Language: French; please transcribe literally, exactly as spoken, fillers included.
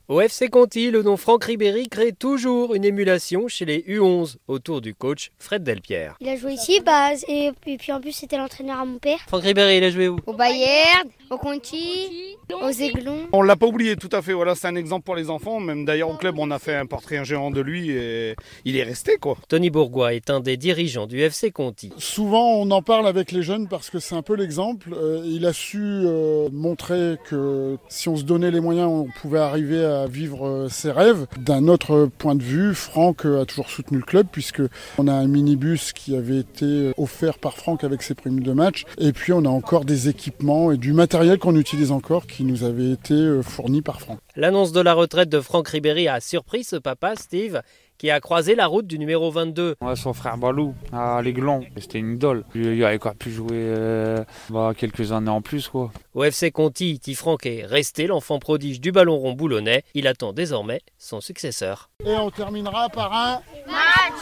Au F C Conti, le nom Franck Ribéry crée toujours une émulation chez les U onze autour du coach Fred Delpierre. Il a joué ici, bah, et, et puis en plus c'était l'entraîneur à mon père. Franck Ribéry, il a joué où? Au Bayern, au Conti, aux Aiglons. On l'a pas oublié, tout à fait. Voilà, c'est un exemple pour les enfants. Même d'ailleurs au club, on a fait un portrait géant de lui et il est resté, quoi. Tony Bourgois est un des dirigeants du F C Conti. Souvent, on en parle avec les jeunes parce que c'est un peu l'exemple. Euh, il a su euh, montrer que si on se donnait les moyens, on pouvait arriver à vivre euh, ses rêves. D'un autre point de vue, Franck a toujours soutenu le club puisque on a un minibus qui avait été offert par Franck avec ses primes de match. Et puis, on a encore des équipements et du matériel qu'on utilise encore qui nous avait été fourni par Franck. L'annonce de la retraite de Franck Ribéry a surpris ce papa, Steve, qui a croisé la route du numéro vingt-deux. Ouais, son frère Balou, à l'Aiglon, c'était une idole. Il avait quoi pu jouer euh, bah, quelques années en plus, quoi. Au F C Conti, Iti Franck est resté l'enfant prodige du ballon rond boulonnais. Il attend désormais son successeur. Et on terminera par un